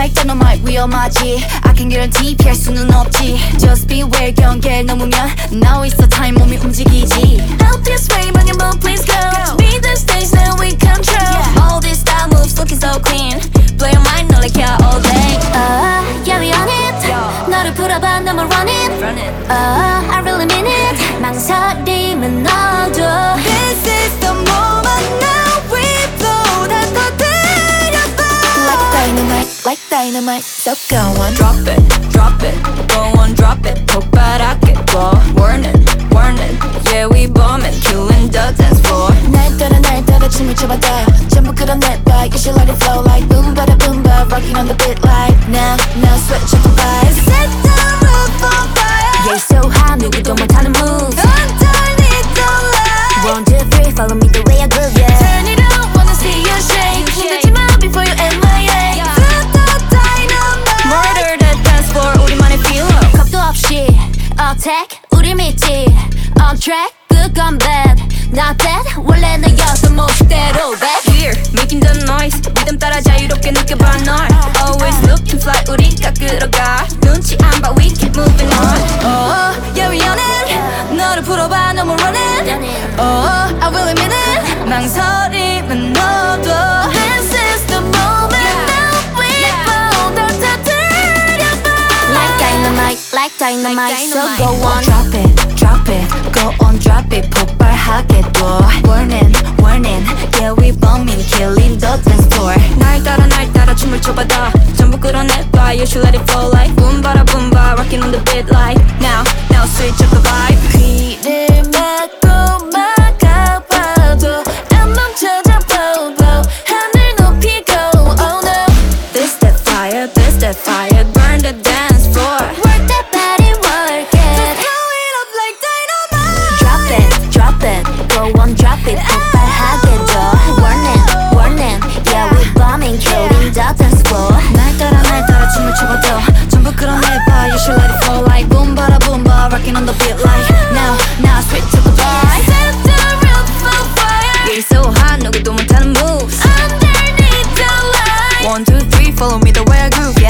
like dynamite 위험하지 I can guarantee 피할 수는 없지 Just beware 경계를 넘으면 now is the time 몸이 움직이지 Out this way 방향 move please go To be the stage now we control All these style moves looking so clean Blow your mind like yeah all day Yeah we on it 너를 풀어봐 no more running I really mean it 망설임은 너도 This is the moment now we blow 다 터뜨려봐 Like dynamite So go on Drop it, go on drop it 폭발하게 blow Warning, yeah we bombing Killing the dance floor 날 따라 춤을 춰봐다 전부 끌어내봐 You should let it flow like boom bada boom ba Rocking on the beat like now switch up the vibes Set the roof on fire Yeah so hot 누구도 못하는 moves Underneath the light 1, 2, 3 follow me the way I groove yeah Turn it up, wanna see you shake 흔들지 마 before you MIA Feel the dynamite Murder the dance floor 우리만의 feel 겁도 없이 attack 우릴 믿지 On track good gone bad Not bad 원래 너였던 모습대로 back We're making the noise 리듬 따라 자유롭게 느껴봐 널 Always looking fly 우리가 끌어가 눈치 안 봐 we keep moving on Oh yeah we on it 너를 풀어봐 no more running Oh I really mean it 망설임은 너도 This is the moment now we blow 다 터뜨려봐 Like dynamite So go on Drop it Go on drop it 폭발하게 둬 Warning Yeah we bombing Killing the dance floor 날 따라 춤을 춰봐다 전부 끌어내봐 You should let it flow like boom bada boom ba Rocking on the beat like now switch up the vibe 귀를 막고 막아봐도 안 멈춰져 blow 하늘 높이 go Oh no This that fire burn the dance floor Work that body work it Blow it up like dynamite Drop it Go on drop it 폭발하게 둬 Warning Yeah we bombing Killing the dance floor 날 따라 춤을 춰봐도 전부 끌어내봐 You should let it flow like boom bada boom ba Rocking on the beat like now switch up the vibe Set the roof on fire You're so hot 누구도 못하는 moves Underneath the light 1, 2, 3 follow me the way I groove